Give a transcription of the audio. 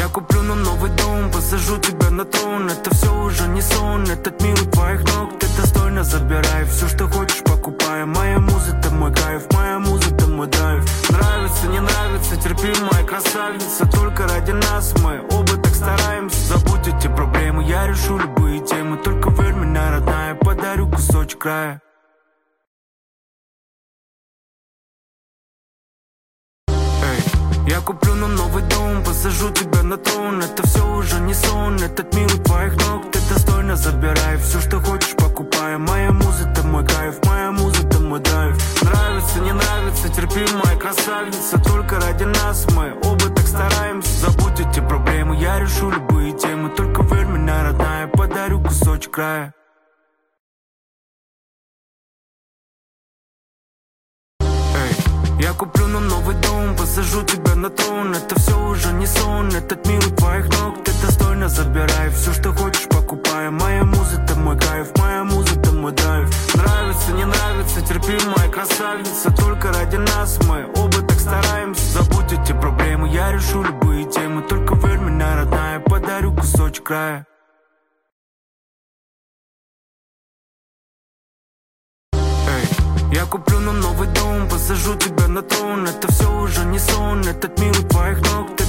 Я куплю нам новый дом, посажу тебя на трон. Это все уже не сон, этот мир у твоих ног. Ты достойно забирай, все, что хочешь, покупай. Моя муза, это мой кайф, моя муза, это мой драйв. Нравится, не нравится, терпи, моя красавица. Только ради нас мы оба так стараемся. Забудь эти проблемы, я решу любые темы. Только верь меня, родная, подарю кусочек края. Я куплю нам новый дом, посажу тебя на трон. Это все уже не сон, этот мир у твоих ног. Ты достойно забирай, все, что хочешь, покупай. Моя муза, это мой кайф, моя муза, это мой драйв. Нравится, не нравится, терпи, моя красавица. Только ради нас мы оба так стараемся. Забудь эти проблемы, я решу любые темы. Только верь меня, родная, подарю кусочек края. Я куплю нам новый дом, посажу тебя на трон. Это все уже не сон, этот мир у твоих ног. Ты достойно забирай, все, что хочешь, покупай. Моя муза, это мой кайф, моя муза, это мой драйв. Нравится, не нравится, терпи, моя красавица. Только ради нас мы оба так стараемся. Забудь эти проблемы, я решу любые темы. Только верь меня, родная, подарю кусочек края. Я куплю нам новый дом, посажу тебя на трон. Это все уже не сон, этот мир у твоих ног. Ты